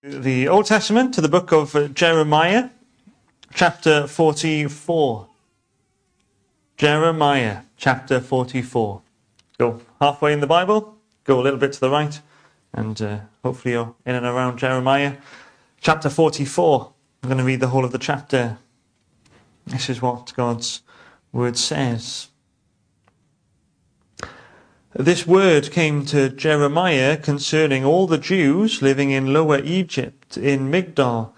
The Old Testament, to the book of Jeremiah, chapter 44. Jeremiah, chapter 44. Go halfway in the Bible, go a little bit to the right, and hopefully you're in and around Jeremiah. Chapter 44. I'm going to read the whole of the chapter. This is what God's word says. This word came to Jeremiah concerning all the Jews living in Lower Egypt, in Migdol,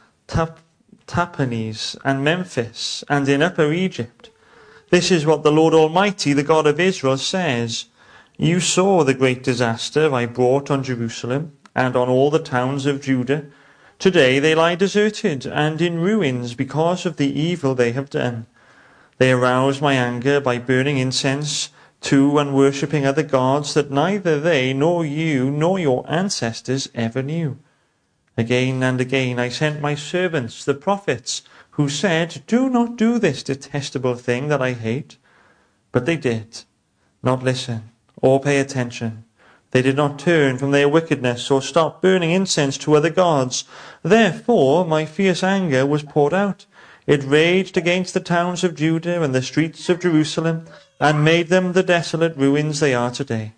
Tahpanhes, and Memphis, and in Upper Egypt. This is what the Lord Almighty, the God of Israel, says. You saw the great disaster I brought on Jerusalem and on all the towns of Judah. Today they lie deserted and in ruins because of the evil they have done. They aroused my anger by burning incense to and worshipping other gods that neither they nor you nor your ancestors ever knew. Again and again I sent my servants, the prophets, who said, Do not do this detestable thing that I hate. But they did not listen or pay attention. They did not turn from their wickedness or stop burning incense to other gods. Therefore my fierce anger was poured out. It raged against the towns of Judah and the streets of Jerusalem, and made them the desolate ruins they are today.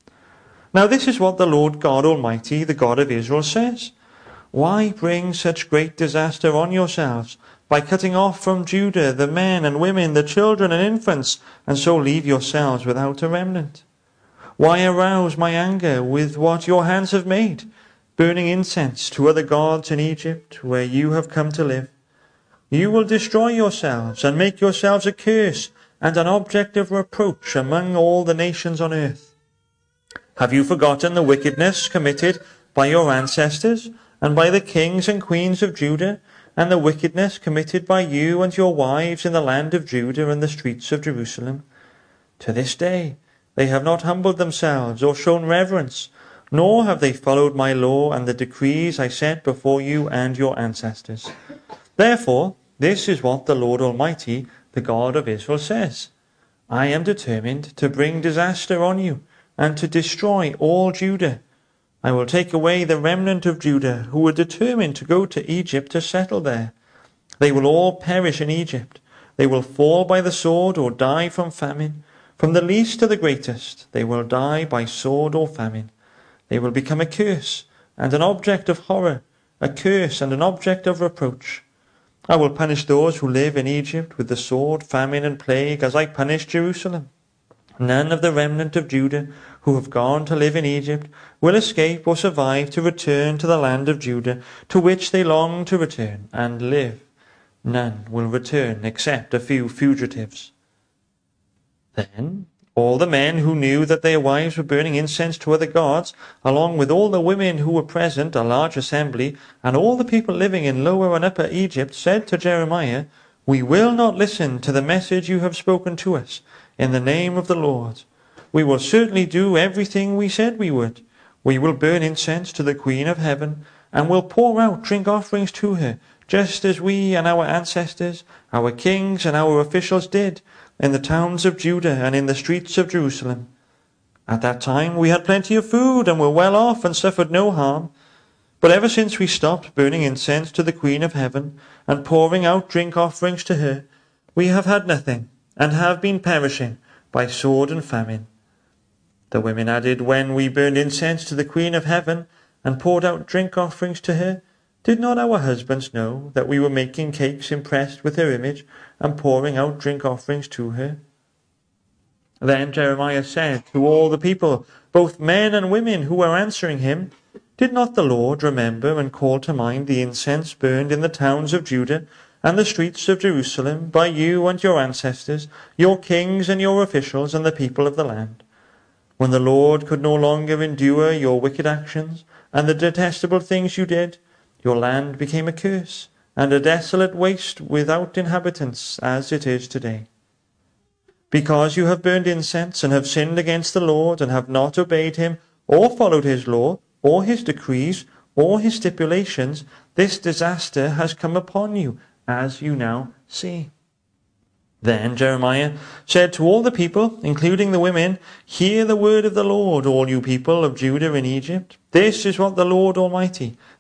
Now this is what the Lord God Almighty, the God of Israel, says. Why bring such great disaster on yourselves by cutting off from Judah the men and women, the children and infants, and so leave yourselves without a remnant? Why arouse my anger with what your hands have made, burning incense to other gods in Egypt, where you have come to live? You will destroy yourselves and make yourselves a curse and an object of reproach among all the nations on earth. Have you forgotten the wickedness committed by your ancestors and by the kings and queens of Judah, and the wickedness committed by you and your wives in the land of Judah and the streets of Jerusalem? To this day they have not humbled themselves or shown reverence, nor have they followed my law and the decrees I set before you and your ancestors. Therefore, this is what the Lord Almighty, the God of Israel, says. I am determined to bring disaster on you and to destroy all Judah. I will take away the remnant of Judah who were determined to go to Egypt to settle there. They will all perish in Egypt. They will fall by the sword or die from famine. From the least to the greatest, they will die by sword or famine. They will become a curse and an object of horror, a curse and an object of reproach. I will punish those who live in Egypt with the sword, famine, and plague, as I punished Jerusalem. None of the remnant of Judah who have gone to live in Egypt will escape or survive to return to the land of Judah, to which they long to return and live. None will return except a few fugitives. Then all the men who knew that their wives were burning incense to other gods, along with all the women who were present, a large assembly, and all the people living in Lower and Upper Egypt, said to Jeremiah, We will not listen to the message you have spoken to us in the name of the Lord. We will certainly do everything we said we would. We will burn incense to the Queen of Heaven, and will pour out drink offerings to her, just as we and our ancestors, our kings and our officials did, in the towns of Judah and in the streets of Jerusalem. At that time we had plenty of food and were well off and suffered no harm. But ever since we stopped burning incense to the Queen of Heaven and pouring out drink offerings to her, we have had nothing and have been perishing by sword and famine. The women added, When we burned incense to the Queen of Heaven and poured out drink offerings to her, did not our husbands know that we were making cakes impressed with her image and pouring out drink offerings to her? Then Jeremiah said to all the people, both men and women who were answering him, Did not the Lord remember and call to mind the incense burned in the towns of Judah and the streets of Jerusalem by you and your ancestors, your kings and your officials and the people of the land? When the Lord could no longer endure your wicked actions and the detestable things you did, your land became a curse and a desolate waste without inhabitants, as it is today. Because you have burned incense and have sinned against the Lord and have not obeyed him or followed his law or his decrees or his stipulations, this disaster has come upon you, as you now see. Then Jeremiah said to all the people, including the women, Hear the word of the Lord, all you people of Judah and Egypt. This is what the Lord Almighty,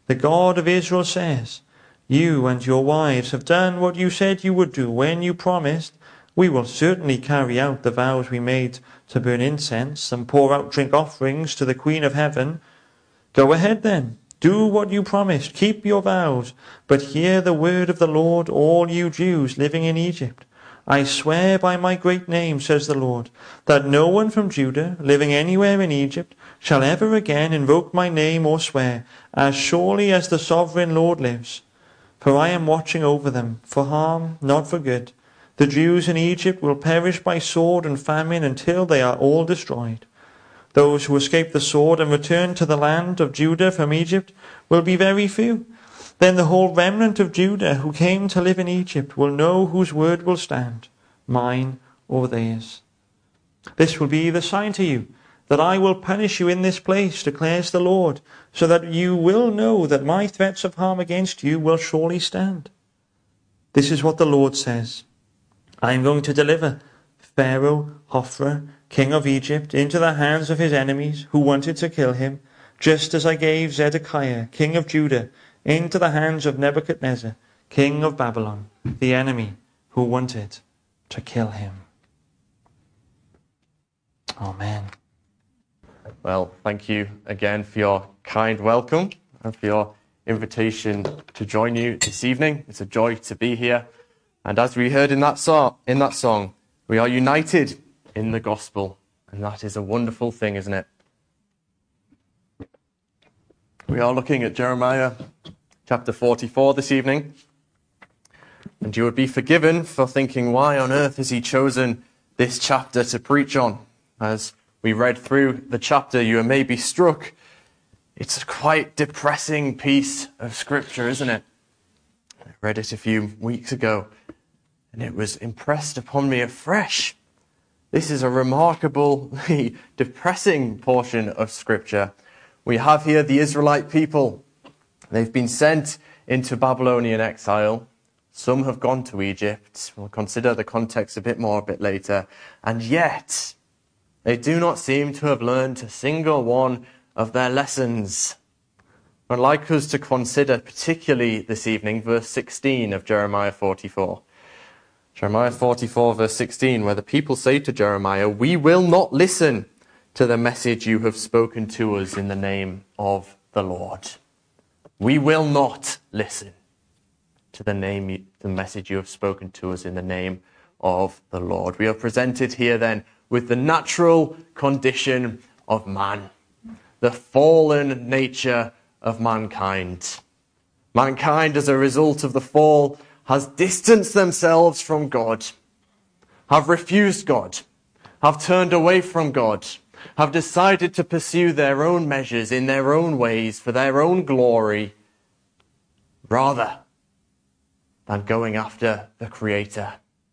The God of Israel says, you and your wives have done what you said you would do when you promised, we will certainly carry out the vows we made to burn incense and pour out drink offerings to the Queen of Heaven. Go ahead then, do what you promised, keep your vows, but hear the word of the Lord, all you Jews living in Egypt. I swear by my great name, says the Lord, that no one from Judah, living anywhere in Egypt, shall ever again invoke my name or swear, as surely as the sovereign Lord lives. For I am watching over them, for harm, not for good. The Jews in Egypt will perish by sword and famine until they are all destroyed. Those who escape the sword and return to the land of Judah from Egypt will be very few. Then the whole remnant of Judah who came to live in Egypt will know whose word will stand, mine or theirs. This will be the sign to you, that I will punish you in this place, declares the Lord, so that you will know that my threats of harm against you will surely stand. This is what the Lord says. I am going to deliver Pharaoh Hophra, king of Egypt, into the hands of his enemies who wanted to kill him, just as I gave Zedekiah, king of Judah, into the hands of Nebuchadnezzar, king of Babylon, the enemy who wanted to kill him. Amen. Well, thank you again for your kind welcome and for your invitation to join you this evening. It's a joy to be here. And as we heard in that song, we are united in the gospel. And that is a wonderful thing, isn't it? We are looking at Jeremiah chapter 44 this evening. And you would be forgiven for thinking, why on earth has he chosen this chapter to preach on? As we read through the chapter, you may be struck. It's a quite depressing piece of scripture, isn't it? I read it a few weeks ago, and it was impressed upon me afresh. This is a remarkably depressing portion of scripture. We have here the Israelite people. They've been sent into Babylonian exile. Some have gone to Egypt. We'll consider the context a bit more a bit later. And yet, they do not seem to have learned a single one of their lessons. I'd like us to consider, particularly this evening, verse 16 of Jeremiah 44. Jeremiah 44, verse 16, where the people say to Jeremiah, we will not listen to the message you have spoken to us in the name of the Lord. We will not listen to the message you have spoken to us in the name of the Lord. We are presented here then with the natural condition of man, the fallen nature of mankind. Mankind, as a result of the fall, has distanced themselves from God, have refused God, have turned away from God, have decided to pursue their own measures in their own ways for their own glory, rather than going after the Creator.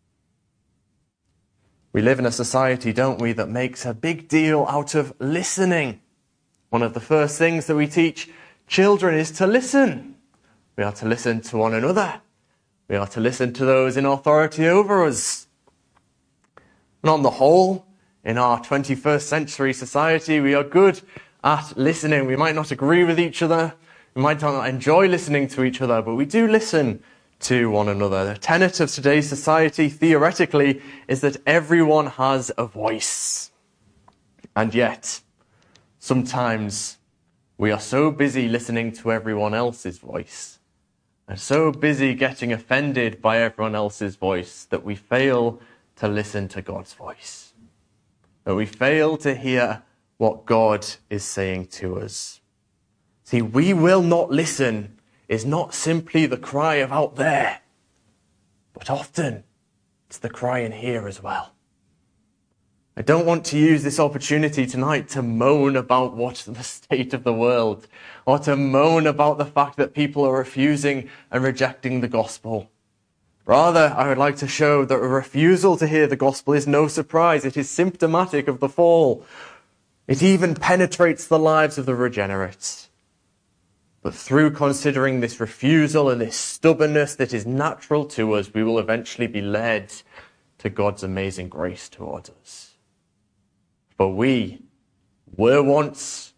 We live in a society, don't we, that makes a big deal out of listening. One of the first things that we teach children is to listen. We are to listen to one another. We are to listen to those in authority over us. And on the whole, in our 21st century society, we are good at listening. We might not agree with each other. We might not enjoy listening to each other, but we do listen to one another. The tenet of today's society, theoretically, is that everyone has a voice. And yet, sometimes we are so busy listening to everyone else's voice and so busy getting offended by everyone else's voice that we fail to listen to God's voice. That we fail to hear what God is saying to us. See, we will not listen is not simply the cry of out there, but often it's the cry in here as well. I don't want to use this opportunity tonight to moan about what the state of the world, or to moan about the fact that people are refusing and rejecting the gospel. Rather, I would like to show that a refusal to hear the gospel is no surprise. It is symptomatic of the fall. It even penetrates the lives of the regenerates. But through considering this refusal and this stubbornness that is natural to us, we will eventually be led to God's amazing grace towards us. For we were once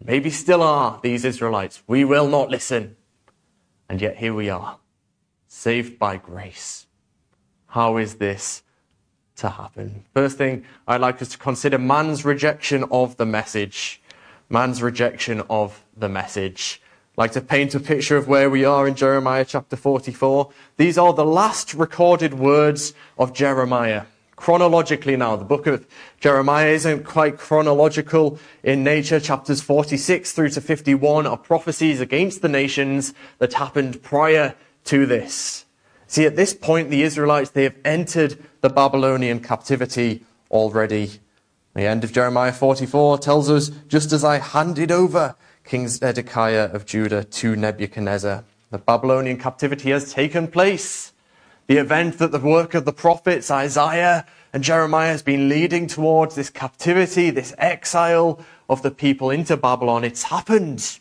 Maybe still are these Israelites. We will not listen. And yet here we are, saved by grace. How is this to happen? First thing I'd like us to consider man's rejection of the message. Man's rejection of the message. I'd like to paint a picture of where we are in Jeremiah chapter 44. These are the last recorded words of Jeremiah. Chronologically now, the book of Jeremiah isn't quite chronological in nature. Chapters 46 through to 51 are prophecies against the nations that happened prior to this. See, at this point, the Israelites, they have entered the Babylonian captivity already. The end of Jeremiah 44 tells us, just as I handed over King Zedekiah of Judah to Nebuchadnezzar, the Babylonian captivity has taken place. The event that the work of the prophets Isaiah and Jeremiah has been leading towards, this captivity, this exile of the people into Babylon, it's happened.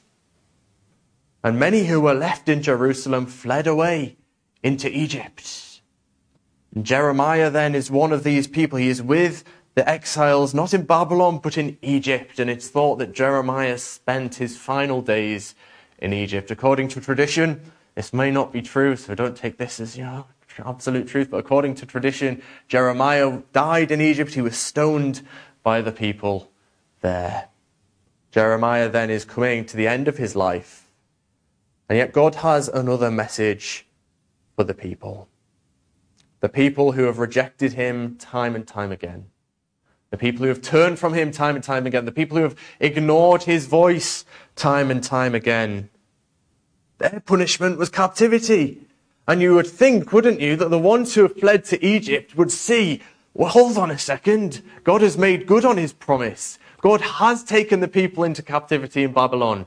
And many who were left in Jerusalem fled away into Egypt. And Jeremiah then is one of these people. He is with the exiles, not in Babylon, but in Egypt. And it's thought that Jeremiah spent his final days in Egypt. According to tradition, this may not be true, so don't take this as, absolute truth. But according to tradition, Jeremiah died in Egypt. He was stoned by the people there. Jeremiah then is coming to the end of his life. And yet God has another message for the people. The people who have rejected him time and time again. The people who have turned from him time and time again. The people who have ignored his voice time and time again. Their punishment was captivity. And you would think, wouldn't you, that the ones who have fled to Egypt would see, well, hold on a second. God has made good on his promise. God has taken the people into captivity in Babylon.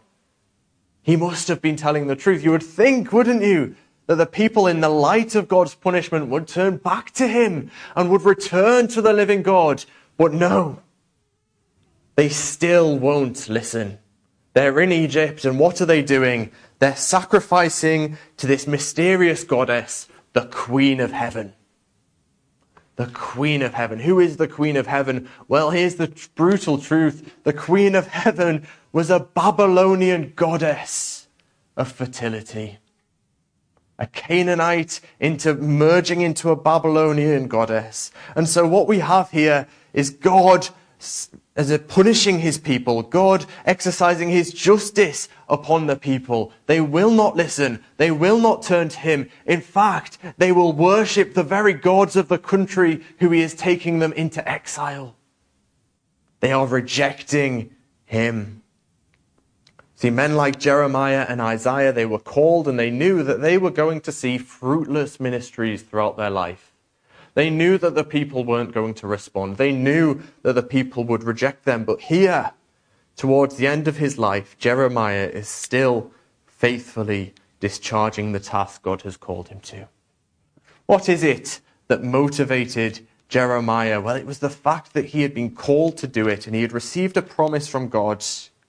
He must have been telling the truth. You would think, wouldn't you, that the people in the light of God's punishment would turn back to him and would return to the living God. But no, they still won't listen. They're in Egypt, and what are they doing? They're sacrificing to this mysterious goddess, the Queen of Heaven. The Queen of Heaven. Who is the Queen of Heaven? Well, here's the brutal truth. The Queen of Heaven was a Babylonian goddess of fertility. A Canaanite merging into a Babylonian goddess. And so what we have here is God as punishing his people, God exercising his justice upon the people. They will not listen. They will not turn to him. In fact, they will worship the very gods of the country who he is taking them into exile. They are rejecting him. See, men like Jeremiah and Isaiah, they were called and they knew that they were going to see fruitless ministries throughout their life. They knew that the people weren't going to respond. They knew that the people would reject them. But here, towards the end of his life, Jeremiah is still faithfully discharging the task God has called him to. What is it that motivated Jeremiah? Well, it was the fact that he had been called to do it and he had received a promise from God.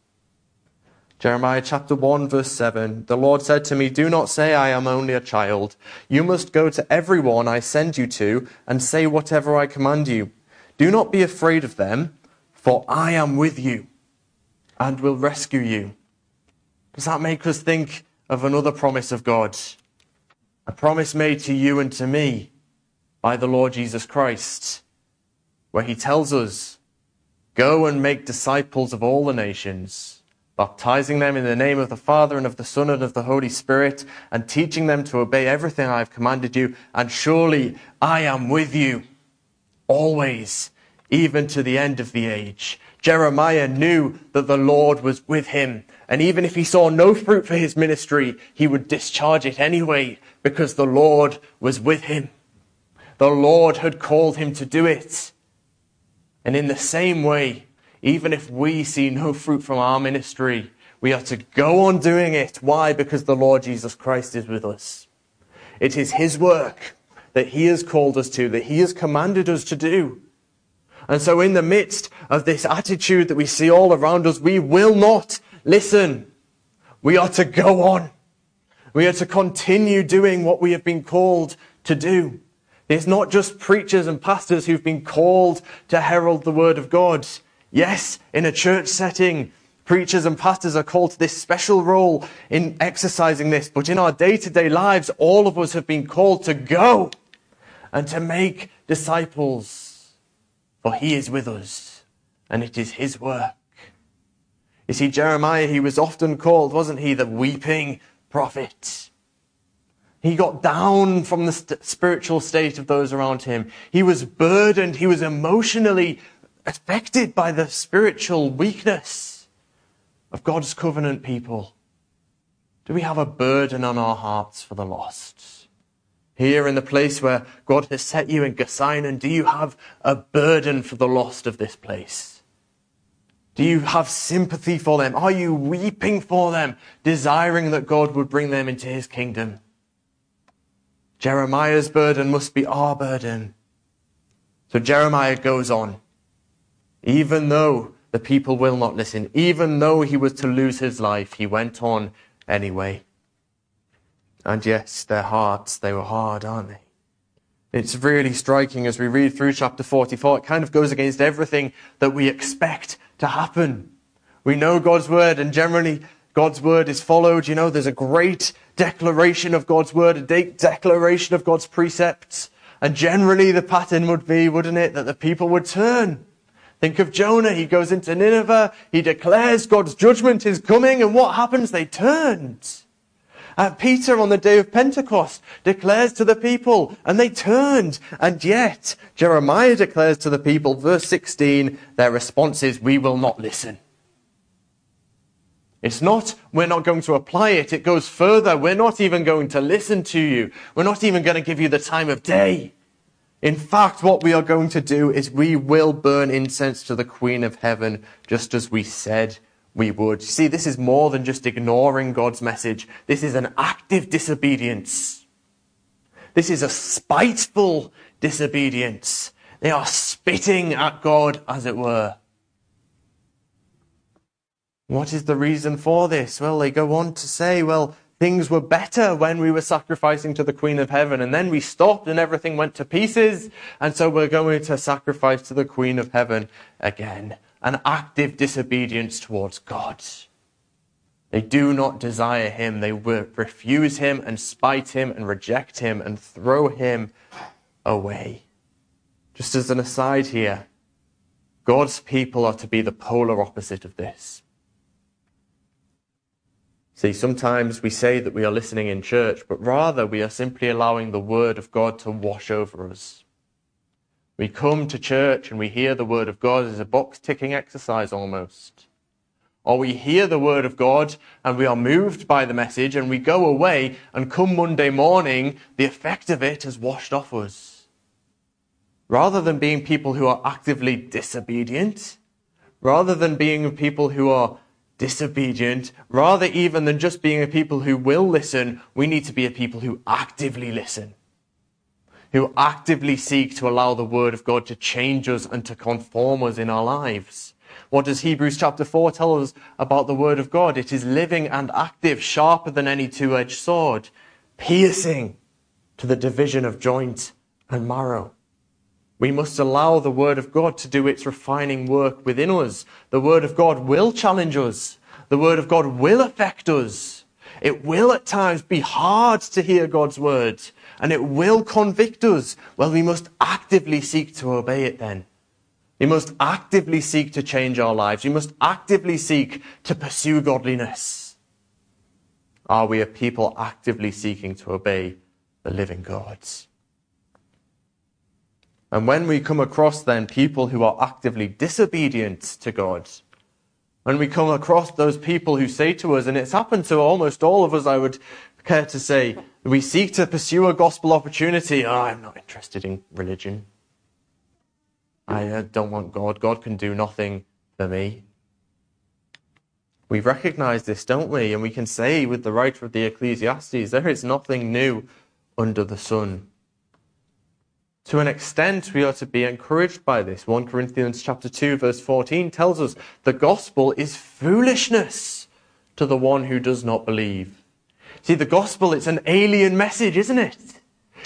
Jeremiah chapter 1 verse 7, the Lord said to me, do not say I am only a child. You must go to everyone I send you to and say whatever I command you. Do not be afraid of them, for I am with you and will rescue you. Does that make us think of another promise of God? A promise made to you and to me by the Lord Jesus Christ, where he tells us, go and make disciples of all the nations, baptizing them in the name of the Father and of the Son and of the Holy Spirit, and teaching them to obey everything I have commanded you. And surely I am with you always, even to the end of the age. Jeremiah knew that the Lord was with him. And even if he saw no fruit for his ministry, he would discharge it anyway, because the Lord was with him. The Lord had called him to do it. And in the same way, even if we see no fruit from our ministry, we are to go on doing it. Why? Because the Lord Jesus Christ is with us. It is his work that he has called us to, that he has commanded us to do. And so in the midst of this attitude that we see all around us, we will not listen. We are to go on. We are to continue doing what we have been called to do. It's not just preachers and pastors who've been called to herald the word of God. Yes, in a church setting, Preachers and pastors are called to this special role in exercising this. But in our day-to-day lives, all of us have been called to go and to make disciples. For he is with us, and it is his work. You see, Jeremiah, he was often called, wasn't he, the weeping prophet. He got down from the spiritual state of those around him. He was burdened. He was emotionally affected by the spiritual weakness of God's covenant people. Do we have a burden on our hearts for the lost? Here in the place where God has set you in Gethsemane, do you have a burden for the lost of this place? Do you have sympathy for them? Are you weeping for them, desiring that God would bring them into his kingdom? Jeremiah's burden must be our burden. So Jeremiah goes on. Even though the people will not listen, even though he was to lose his life, he went on anyway. And yes, their hearts, they were hard, aren't they? It's really striking as we read through chapter 44. It kind of goes against everything that we expect to happen. We know God's word, and generally God's word is followed. You know, there's a great declaration of God's word, a declaration of God's precepts. And generally the pattern would be, wouldn't it, that the people would turn. Think of Jonah. He goes into Nineveh. He declares God's judgment is coming. And what happens? They turned. Peter on the day of Pentecost declares to the people, and they turned. And yet, Jeremiah declares to the people, verse 16, their response is, we will not listen. It's not, we're not going to apply it. It goes further. We're not even going to listen to you. We're not even going to give you the time of day. In fact, what we are going to do is we will burn incense to the Queen of Heaven, just as we said we would. See, this is more than just ignoring God's message. This is an active disobedience. This is a spiteful disobedience. They are spitting at God, as it were. What is the reason for this? Well, they go on to say, well, things were better when we were sacrificing to the Queen of Heaven, and then we stopped and everything went to pieces, and so we're going to sacrifice to the Queen of Heaven again. An active disobedience towards God. They do not desire him. They refuse him and spite him and reject him and throw him away. Just as an aside here, God's people are to be the polar opposite of this. See, sometimes we say that we are listening in church, but rather we are simply allowing the word of God to wash over us. We come to church and we hear the word of God as a box-ticking exercise almost. Or we hear the word of God and we are moved by the message and we go away, and come Monday morning, the effect of it has washed off us. Rather than being people who are actively disobedient, rather than being people who are disobedient, rather even than just being a people who will listen, we need to be a people who actively listen, who actively seek to allow the word of God to change us and to conform us in our lives. What does Hebrews chapter 4 tell us about the word of God? It is living and active, sharper than any two-edged sword, piercing to the division of joint and marrow. We must allow the word of God to do its refining work within us. The word of God will challenge us. The word of God will affect us. It will at times be hard to hear God's word, and it will convict us. Well, we must actively seek to obey it then. We must actively seek to change our lives. We must actively seek to pursue godliness. Are we a people actively seeking to obey the living God? And when we come across then people who are actively disobedient to God, when we come across those people who say to us, and it's happened to almost all of us, I would care to say, we seek to pursue a gospel opportunity. Oh, I'm not interested in religion. I don't want God. God can do nothing for me. We recognize this, don't we? And we can say with the writer of the Ecclesiastes, there is nothing new under the sun. To an extent, we are to be encouraged by this. 1 Corinthians chapter 2, verse 14 tells us the gospel is foolishness to the one who does not believe. See, the gospel, it's an alien message, isn't it?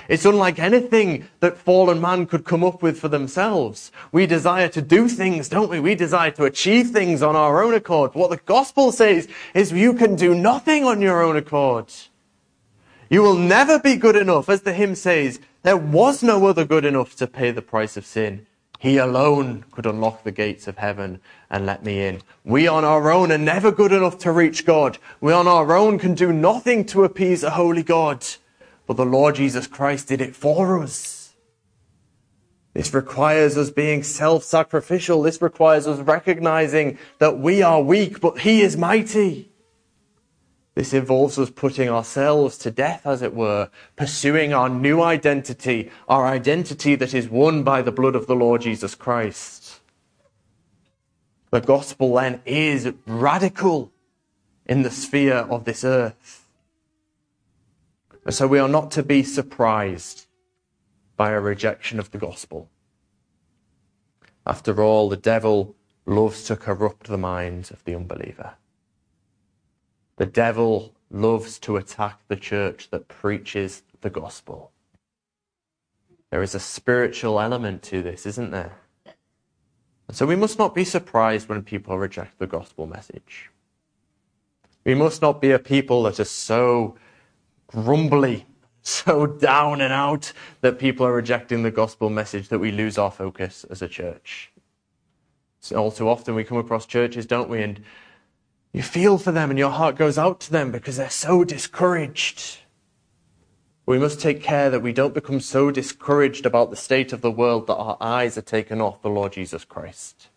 It's unlike anything that fallen man could come up with for themselves. We desire to do things, don't we? We desire to achieve things on our own accord. But what the gospel says is you can do nothing on your own accord. You will never be good enough. As the hymn says, there was no other good enough to pay the price of sin. He alone could unlock the gates of heaven and let me in. We on our own are never good enough to reach God. We on our own can do nothing to appease a holy God. But the Lord Jesus Christ did it for us. This requires us being self-sacrificial. This requires us recognizing that we are weak, but he is mighty. This involves us putting ourselves to death, as it were, pursuing our new identity, our identity that is won by the blood of the Lord Jesus Christ. The gospel then is radical in the sphere of this earth. And so we are not to be surprised by a rejection of the gospel. After all, the devil loves to corrupt the mind of the unbeliever. The devil loves to attack the church that preaches the gospel. There is a spiritual element to this, isn't there? And so we must not be surprised when people reject the gospel message. We must not be a people that are so grumbly, so down and out that people are rejecting the gospel message that we lose our focus as a church. So all too often we come across churches, don't we, and you feel for them and your heart goes out to them because they're so discouraged. We must take care that we don't become so discouraged about the state of the world that our eyes are taken off the Lord Jesus Christ.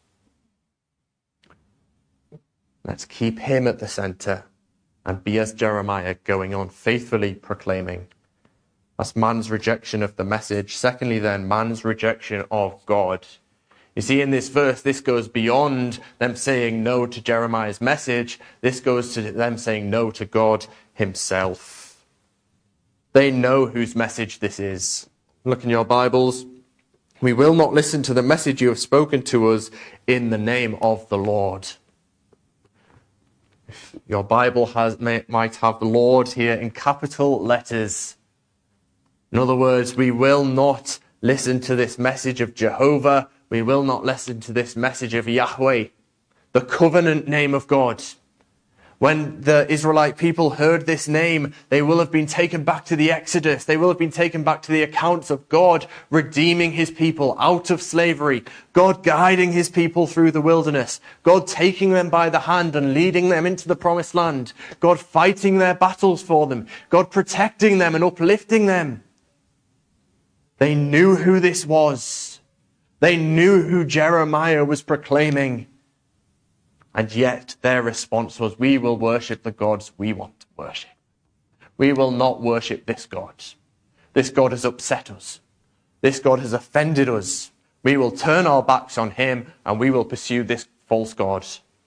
Let's keep him at the center and be as Jeremiah, going on faithfully proclaiming. That's man's rejection of the message. Secondly then, man's rejection of God. You see, in this verse, this goes beyond them saying no to Jeremiah's message. This goes to them saying no to God himself. They know whose message this is. Look in your Bibles. We will not listen to the message you have spoken to us in the name of the Lord. Your Bible might have the Lord here in capital letters. In other words, we will not listen to this message of Jehovah. We will not listen to this message of Yahweh, the covenant name of God. When the Israelite people heard this name, they will have been taken back to the Exodus. They will have been taken back to the accounts of God redeeming his people out of slavery, God guiding his people through the wilderness, God taking them by the hand and leading them into the promised land, God fighting their battles for them, God protecting them and uplifting them. They knew who this was. They knew who Jeremiah was proclaiming. And yet their response was, we will worship the gods we want to worship. We will not worship this God. This God has upset us. This God has offended us. We will turn our backs on him and we will pursue this false God.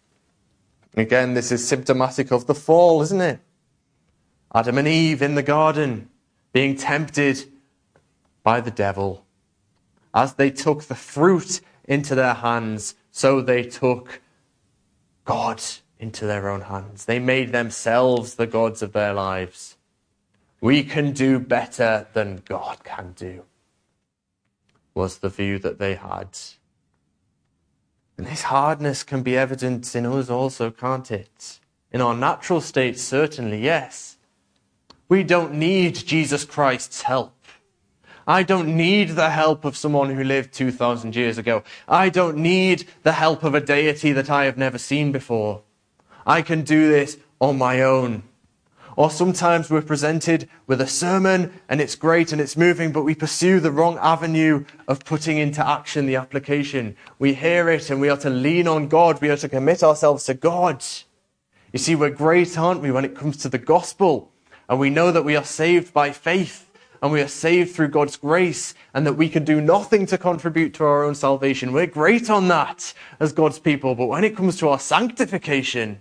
Again, this is symptomatic of the fall, isn't it? Adam and Eve in the garden being tempted by the devil. As they took the fruit into their hands, so they took God into their own hands. They made themselves the gods of their lives. We can do better than God can do, was the view that they had. And this hardness can be evident in us also, can't it? In our natural state, certainly, yes. We don't need Jesus Christ's help. I don't need the help of someone who lived 2,000 years ago. I don't need the help of a deity that I have never seen before. I can do this on my own. Or sometimes we're presented with a sermon and it's great and it's moving, but we pursue the wrong avenue of putting into action the application. We hear it and we are to lean on God. We are to commit ourselves to God. You see, we're great, aren't we, when it comes to the gospel? And we know that we are saved by faith. And we are saved through God's grace, and that we can do nothing to contribute to our own salvation. We're great on that as God's people, but when it comes to our sanctification,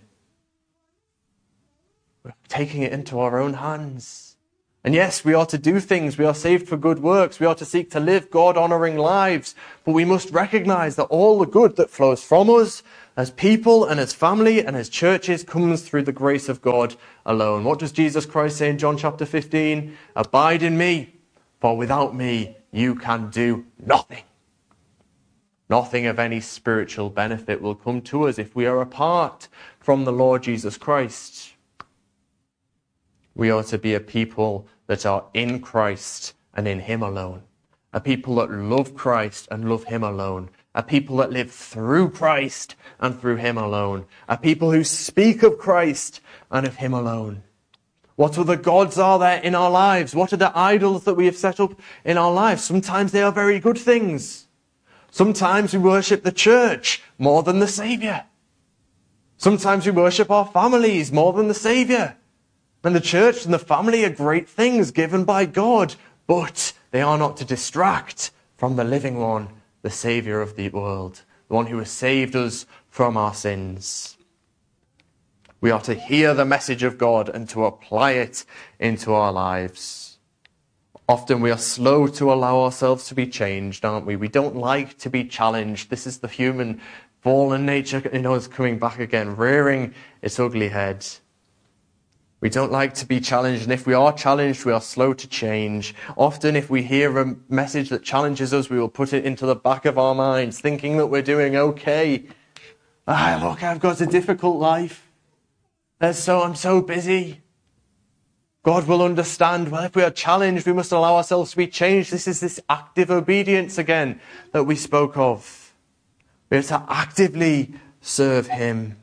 we're taking it into our own hands. And yes, we are to do things. We are saved for good works. We are to seek to live God-honoring lives. But we must recognize that all the good that flows from us as people and as family and as churches comes through the grace of God alone. What does Jesus Christ say in John chapter 15? Abide in me, For without me, you can do nothing. Nothing of any spiritual benefit will come to us if we are apart from the Lord Jesus Christ. We are to be a people that are in Christ and in him alone. A people that love Christ and love him alone. A people that live through Christ and through him alone. A people who speak of Christ and of him alone. What other gods are there in our lives? What are the idols that we have set up in our lives? Sometimes they are very good things. Sometimes we worship the church more than the Saviour. Sometimes we worship our families more than the Saviour. And the church and the family are great things given by God, but they are not to distract from the living one, the Saviour of the world, the one who has saved us from our sins. We are to hear the message of God and to apply it into our lives. Often we are slow to allow ourselves to be changed, aren't we? We don't like to be challenged. This is the human fallen nature, is coming back again, rearing its ugly head. We don't like to be challenged, and if we are challenged, we are slow to change. Often if we hear a message that challenges us, we will put it into the back of our minds, thinking that we're doing okay. Look, I've got a difficult life. I'm so busy. God will understand. Well, if we are challenged, we must allow ourselves to be changed. This is this active obedience again that we spoke of. We have to actively serve him.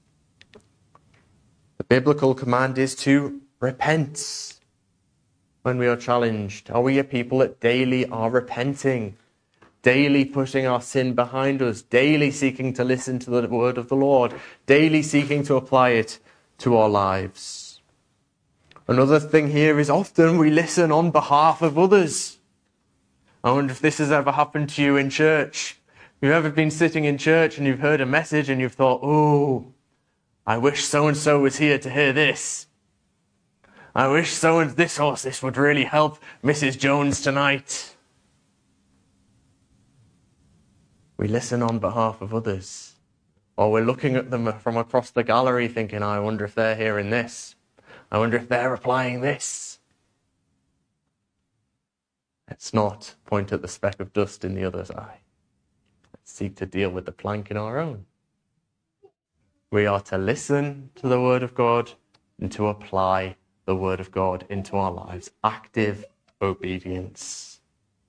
The biblical command is to repent when we are challenged. Are we a people that daily are repenting? Daily putting our sin behind us? Daily seeking to listen to the word of the Lord? Daily seeking to apply it to our lives? Another thing here is often we listen on behalf of others. I wonder if this has ever happened to you in church. You've ever been sitting in church and you've heard a message and you've thought, oh, I wish so-and-so was here to hear this. I wish this would really help Mrs. Jones tonight. We listen on behalf of others. Or we're looking at them from across the gallery thinking, I wonder if they're hearing this. I wonder if they're applying this. Let's not point at the speck of dust in the other's eye. Let's seek to deal with the plank in our own. We are to listen to the word of God and to apply the word of God into our lives. Active obedience.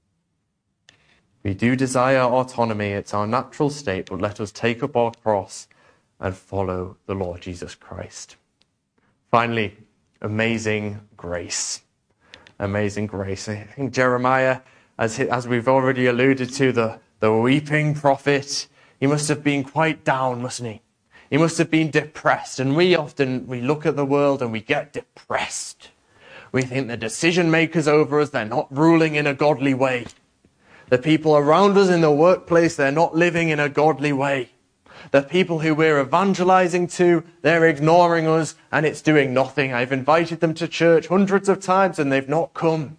We do desire autonomy. It's our natural state, but let us take up our cross and follow the Lord Jesus Christ. Finally, amazing grace. Amazing grace. I think Jeremiah, as we've already alluded to, the weeping prophet, he must have been quite down, mustn't he? He must have been depressed. And we look at the world and we get depressed. We think the decision makers over us, they're not ruling in a godly way. The people around us in the workplace, they're not living in a godly way. The people who we're evangelizing to, they're ignoring us and it's doing nothing. I've invited them to church hundreds of times and they've not come.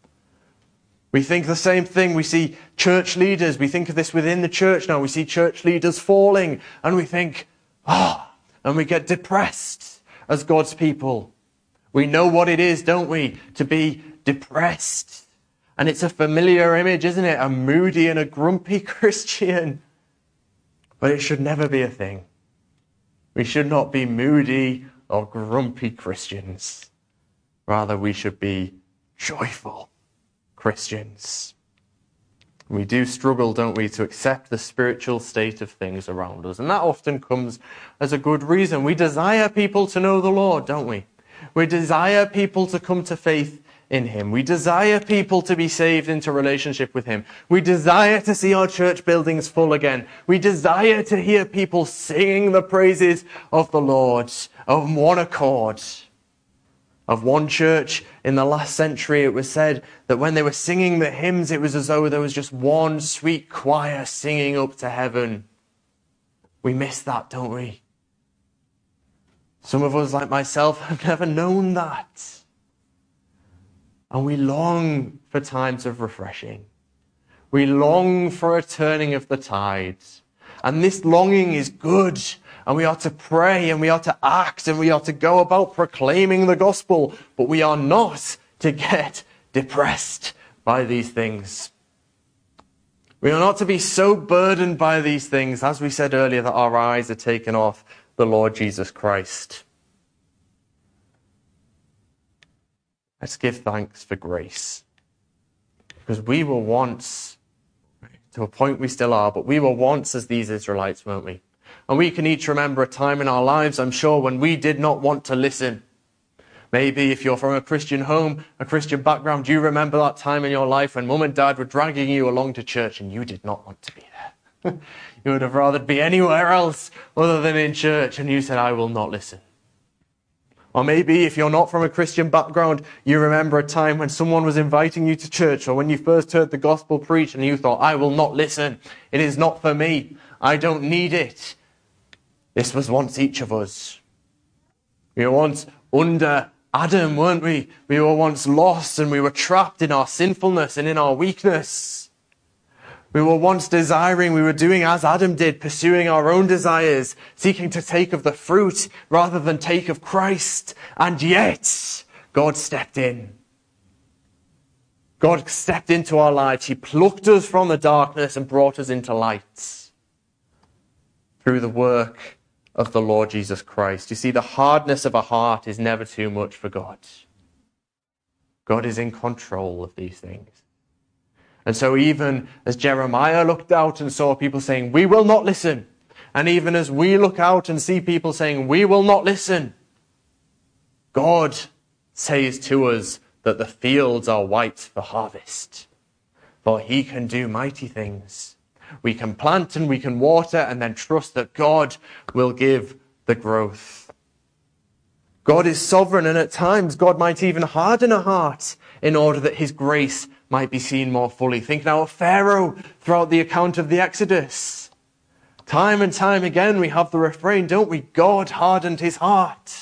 We think the same thing. We see church leaders. We think of this within the church now. We see church leaders falling and we think, and we get depressed as God's people. We know what it is, don't we, to be depressed. And it's a familiar image, isn't it? A moody and a grumpy Christian. But it should never be a thing. We should not be moody or grumpy Christians. Rather, we should be joyful Christians. We do struggle, don't we, to accept the spiritual state of things around us. And that often comes as a good reason. We desire people to know the Lord, don't we? We desire people to come to faith in him. We desire people to be saved into relationship with him. We desire to see our church buildings full again. We desire to hear people singing the praises of the Lord, of one accord. Of one church in the last century, it was said that when they were singing the hymns, it was as though there was just one sweet choir singing up to heaven. We miss that, don't we? Some of us, like myself, have never known that. And we long for times of refreshing. We long for a turning of the tides. And this longing is good. And we are to pray and we are to act and we are to go about proclaiming the gospel. But we are not to get depressed. by these things. We are not to be so burdened by these things, as we said earlier, that our eyes are taken off the Lord Jesus Christ. Let's give thanks for grace. Because we were once, to a point we still are, but we were once as these Israelites, weren't we? And we can each remember a time in our lives, I'm sure, when we did not want to listen. Maybe if you're from a Christian home, a Christian background, do you remember that time in your life when mum and dad were dragging you along to church and you did not want to be there? You would have rather be anywhere else other than in church, and you said, I will not listen. Or maybe if you're not from a Christian background, you remember a time when someone was inviting you to church, or when you first heard the gospel preached and you thought, I will not listen. It is not for me. I don't need it. This was once each of us. We were once under Adam, weren't we? We were once lost and we were trapped in our sinfulness and in our weakness. We were once desiring, we were doing as Adam did, pursuing our own desires, seeking to take of the fruit rather than take of Christ. And yet, God stepped in. God stepped into our lives. He plucked us from the darkness and brought us into light through the work of the Lord Jesus Christ. You see, the hardness of a heart is never too much for God. God is in control of these things. And so even as Jeremiah looked out and saw people saying, we will not listen, and even as we look out and see people saying, we will not listen, God says to us that the fields are white for harvest, for he can do mighty things. We can plant and we can water and then trust that God will give the growth. God is sovereign, and at times God might even harden a heart in order that his grace might be seen more fully. Think now of Pharaoh throughout the account of the Exodus. Time and time again we have the refrain, don't we? God hardened his heart.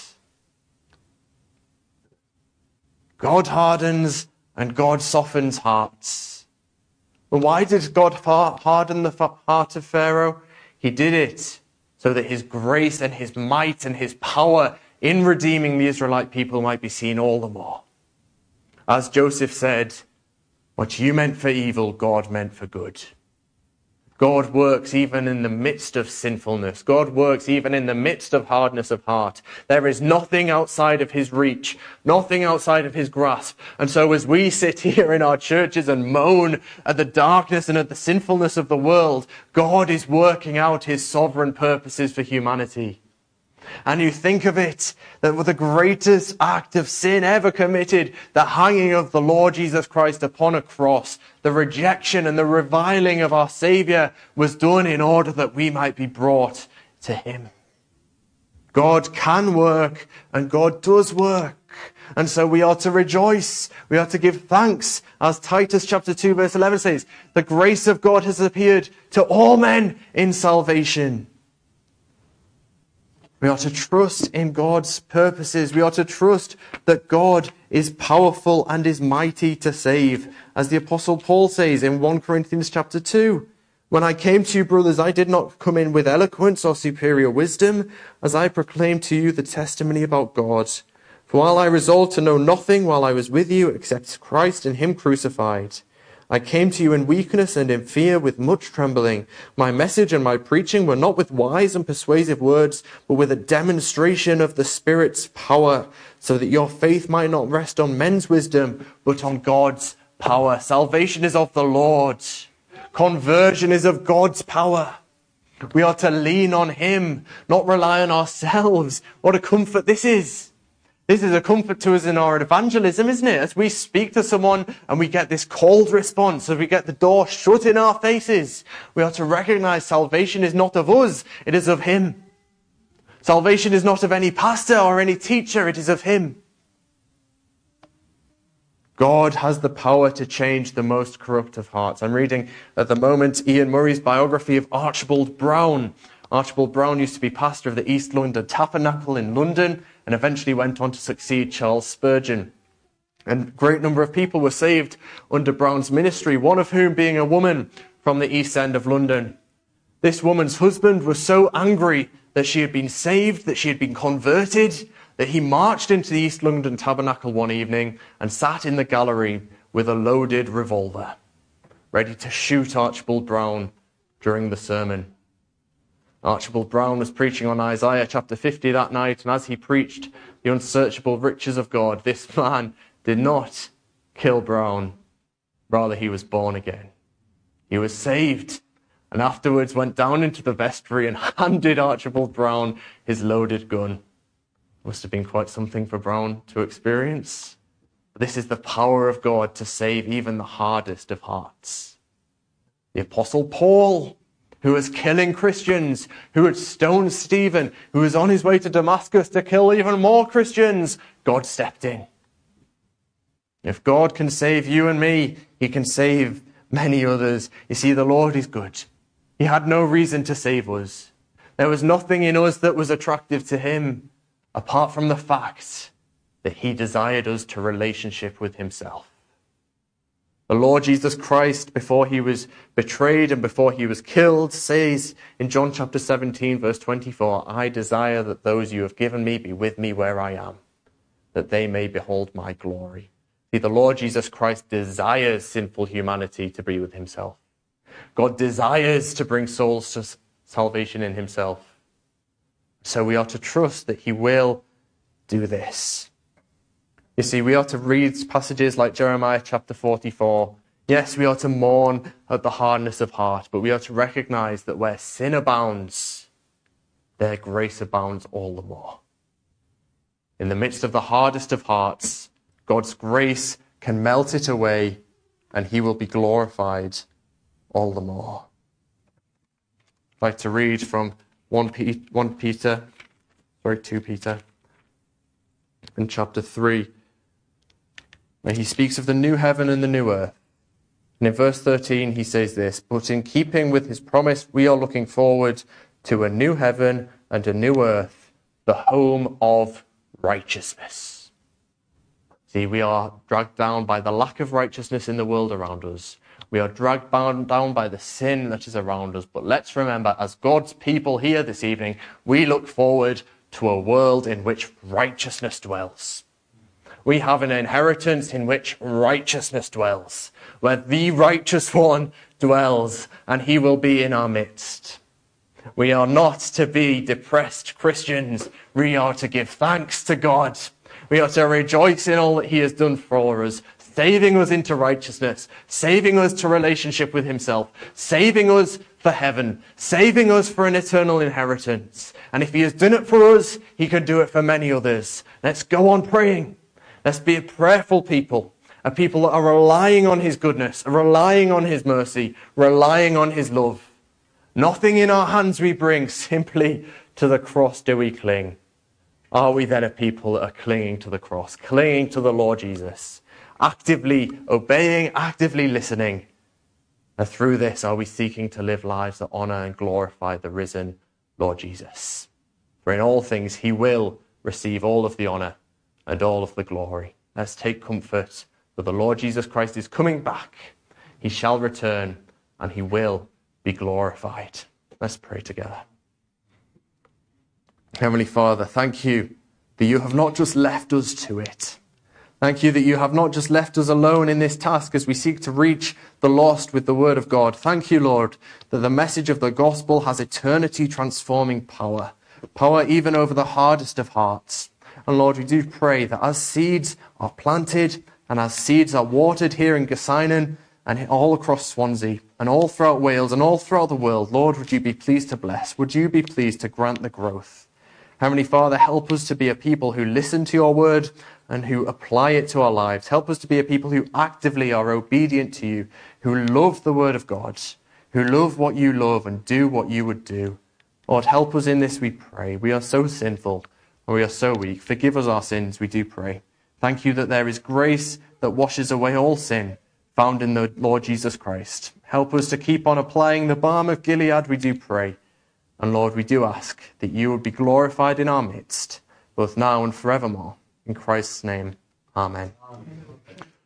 God hardens and God softens hearts. But why did God harden the heart of Pharaoh? He did it so that his grace and his might and his power in redeeming the Israelite people might be seen all the more. As Joseph said, what you meant for evil, God meant for good. God works even in the midst of sinfulness. God works even in the midst of hardness of heart. There is nothing outside of his reach, nothing outside of his grasp. And so as we sit here in our churches and moan at the darkness and at the sinfulness of the world, God is working out his sovereign purposes for humanity. And you think of it, that with the greatest act of sin ever committed, the hanging of the Lord Jesus Christ upon a cross, the rejection and the reviling of our Saviour was done in order that we might be brought to him. God can work and God does work. And so we are to rejoice. We are to give thanks. As Titus chapter 2 verse 11 says, the grace of God has appeared to all men in salvation. We are to trust in God's purposes. We are to trust that God is powerful and is mighty to save. As the Apostle Paul says in 1 Corinthians chapter 2, when I came to you, brothers, I did not come in with eloquence or superior wisdom, as I proclaimed to you the testimony about God. For while I resolved to know nothing while I was with you except Christ and him crucified, I came to you in weakness and in fear with much trembling. My message and my preaching were not with wise and persuasive words, but with a demonstration of the Spirit's power, so that your faith might not rest on men's wisdom, but on God's power. Salvation is of the Lord. Conversion is of God's power. We are to lean on him, not rely on ourselves. What a comfort this is. This is a comfort to us in our evangelism, isn't it? As we speak to someone and we get this cold response, as we get the door shut in our faces, we are to recognize salvation is not of us, it is of him. Salvation is not of any pastor or any teacher, it is of him. God has the power to change the most corrupt of hearts. I'm reading at the moment Ian Murray's biography of Archibald Brown. Archibald Brown used to be pastor of the East London Tabernacle in London and eventually went on to succeed Charles Spurgeon. And a great number of people were saved under Brown's ministry, one of whom being a woman from the East End of London. This woman's husband was so angry that she had been saved, that she had been converted, that he marched into the East London Tabernacle one evening and sat in the gallery with a loaded revolver, ready to shoot Archibald Brown during the sermon. Archibald Brown was preaching on Isaiah chapter 50 that night, and as he preached the unsearchable riches of God, this man did not kill Brown. Rather, he was born again. He was saved, and afterwards went down into the vestry and handed Archibald Brown his loaded gun. Must have been quite something for Brown to experience. But this is the power of God to save even the hardest of hearts. The Apostle Paul, who was killing Christians, who had stoned Stephen, who was on his way to Damascus to kill even more Christians, God stepped in. If God can save you and me, he can save many others. You see, the Lord is good. He had no reason to save us. There was nothing in us that was attractive to him, apart from the fact that he desired us to relationship with himself. The Lord Jesus Christ, before he was betrayed and before he was killed, says in John chapter 17, verse 24, I desire that those you have given me be with me where I am, that they may behold my glory. See, the Lord Jesus Christ desires sinful humanity to be with himself. God desires to bring souls to salvation in himself. So we are to trust that he will do this. You see, we are to read passages like Jeremiah chapter 44. Yes, we are to mourn at the hardness of heart, but we are to recognize that where sin abounds, there grace abounds all the more. In the midst of the hardest of hearts, God's grace can melt it away, and he will be glorified all the more. I'd like to read from 2 Peter in chapter 3, where he speaks of the new heaven and the new earth. And in verse 13 he says this, but in keeping with his promise, we are looking forward to a new heaven and a new earth, the home of righteousness. See, we are dragged down by the lack of righteousness in the world around us. We are dragged down by the sin that is around us. But let's remember, as God's people here this evening, we look forward to a world in which righteousness dwells. We have an inheritance in which righteousness dwells, where the righteous one dwells, and he will be in our midst. We are not to be depressed Christians. We are to give thanks to God. We are to rejoice in all that he has done for us, saving us into righteousness, saving us to relationship with himself, saving us for heaven, saving us for an eternal inheritance. And if he has done it for us, he can do it for many others. Let's go on praying. Let's be a prayerful people, a people that are relying on his goodness, relying on his mercy, relying on his love. Nothing in our hands we bring, simply to the cross do we cling. Are we then a people that are clinging to the cross, clinging to the Lord Jesus, actively obeying, actively listening? And through this, are we seeking to live lives that honour and glorify the risen Lord Jesus? For in all things, he will receive all of the honour and all of the glory. Let's take comfort that the Lord Jesus Christ is coming back. He shall return and he will be glorified. Let's pray together. Heavenly Father, thank you that you have not just left us to it. Thank you that you have not just left us alone in this task as we seek to reach the lost with the word of God. Thank you, Lord, that the message of the gospel has eternity transforming power even over the hardest of hearts. And Lord, we do pray that as seeds are planted and as seeds are watered here in Gosainon and all across Swansea and all throughout Wales and all throughout the world, Lord, would you be pleased to bless? Would you be pleased to grant the growth? Heavenly Father, help us to be a people who listen to your word and who apply it to our lives. Help us to be a people who actively are obedient to you, who love the word of God, who love what you love and do what you would do. Lord, help us in this, we pray. We are so sinful and we are so weak. Forgive us our sins, we do pray. Thank you that there is grace that washes away all sin found in the Lord Jesus Christ. Help us to keep on applying the balm of Gilead, we do pray. And Lord, we do ask that you would be glorified in our midst, both now and forevermore. In Christ's name, amen.